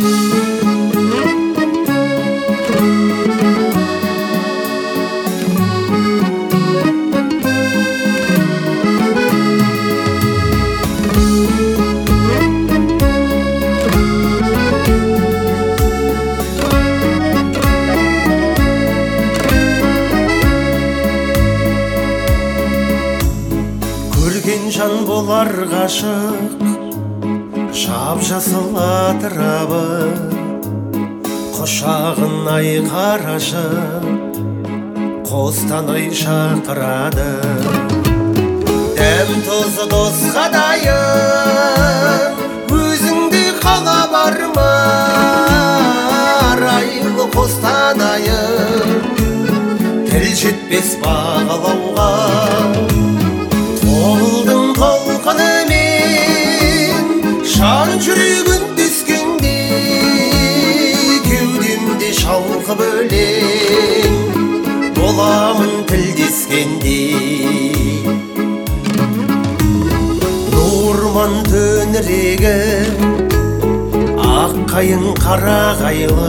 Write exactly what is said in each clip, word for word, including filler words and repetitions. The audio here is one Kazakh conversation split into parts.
Жан болар ғашық, жап-жасыл атырабы, құшағын ай қарашып, қостанай шақырады. Дәм тұзы досқа дайын, өзіңде қала бар ма, арайлы Қостанайым, тіл жетпес бағалауға. Толдың толқынымен жан жүрегін түскенде, кеудемде шалқып өлең боламын тілдескенде. Нұрман төңірегі аққайың қарағайлы,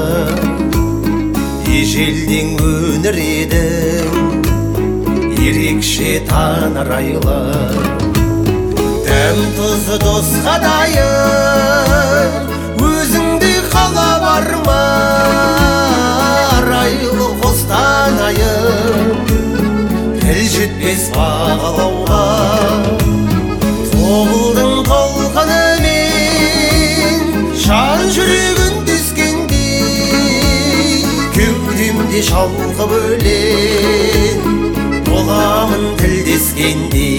ежелден өнер едің ерекше танарайлы. Дәм тұзы досқа дайын, өзіңде қала бар ма, арайлы Қостанайым, тіл жетпес бағалауға. Тобылдың толқынымен жан жүрегін түскенде, кеудемде шалқып өлең боламын тілдескенде.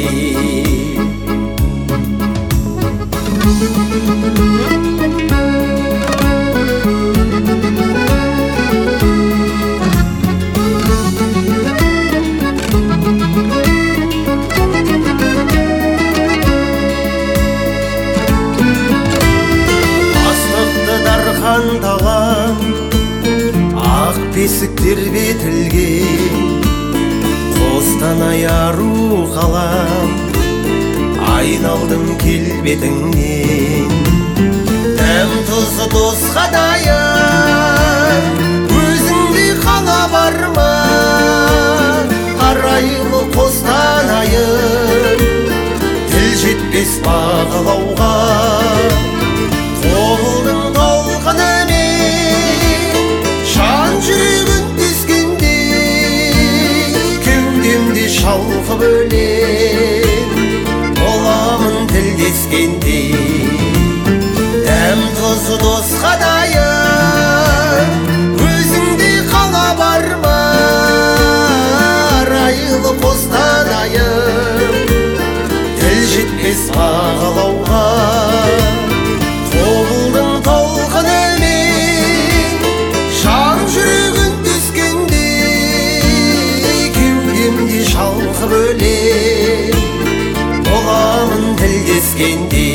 Астықты дархандаған ақ бесіктер бетілген, Қостанай ару қалам, айналдым келбетіңнен. Дәм тұзы досқа дайын, өзіңде қала бар ма, арайлы Қостанайым, тіл жетпес бағалауға. Тобылдың толқынымен жан жүрегін түскенде, кеудемде шалқып өлең боламын тілдескенде. Дәм тұзы досқа дайын, өзіңде қала бар ма, арайлы Қостанайым, тіл жетпес бағалауға. Тобылдың толқынымен жан жүрегін түскенде, кеудемде шалқып өлең боламын тілдескенде.